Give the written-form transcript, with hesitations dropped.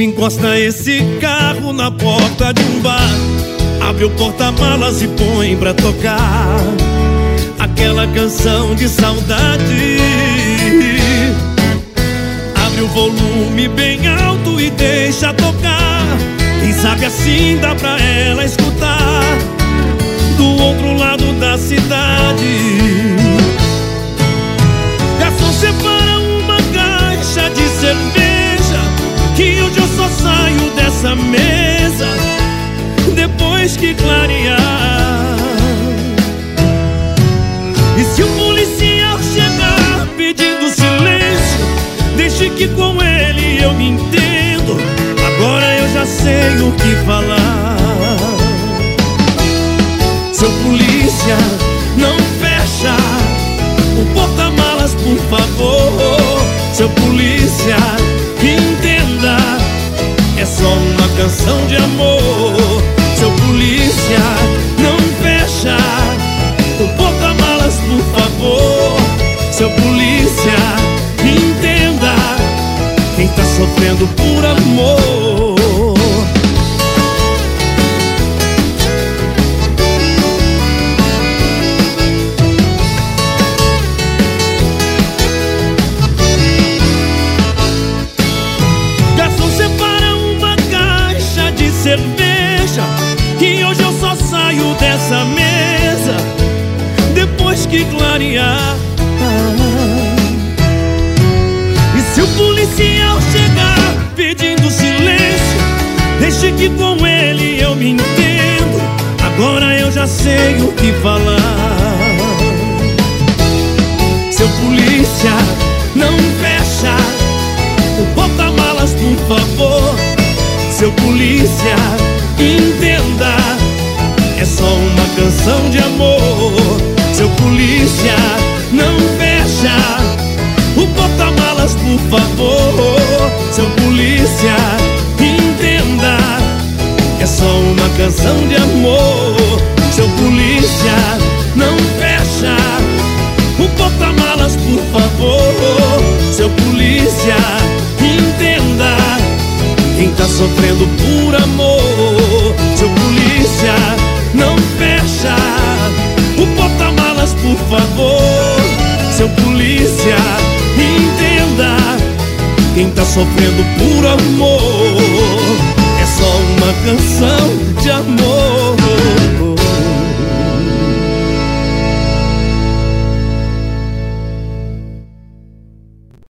encosta esse carro na porta de um bar, abre o porta-malas e põe pra tocar aquela canção de saudade. Abre o volume bem alto e deixa tocar. Quem sabe assim dá pra ela escutar do outro lado da cidade. Garçom, separa uma caixa de cerveja, que hoje eu só saio dessa mesa depois que clarear. E se o policial chegar pedindo silêncio, deixe que com ele eu me entendo. Agora eu já sei o que falar. Seu polícia, não fecha o porta-malas, por favor. Seu polícia, entenda, é só uma canção de amor. Seu polícia, não fecha o porta-malas, por favor. Seu polícia, entenda, quem tá sofrendo por amor. Garçom, separa uma caixa de cerveja, que hoje eu só saio dessa mesa depois que clarear. E se o policial chegar pedindo silêncio, deixe que com ele eu me entendo. Agora eu já sei o que falar. Seu polícia, não fecha o porta-malas, por favor. Seu polícia, entenda, é só uma canção de amor. Seu polícia, não fecha o porta-malas, por favor. Seu polícia, entenda, é só uma canção de amor. Seu polícia, não fecha o porta-malas, por favor. Seu polícia, entenda, quem tá sofrendo por amor. Seu polícia, não fecha o porta-malas, por favor. Seu polícia, entenda, quem tá sofrendo por amor.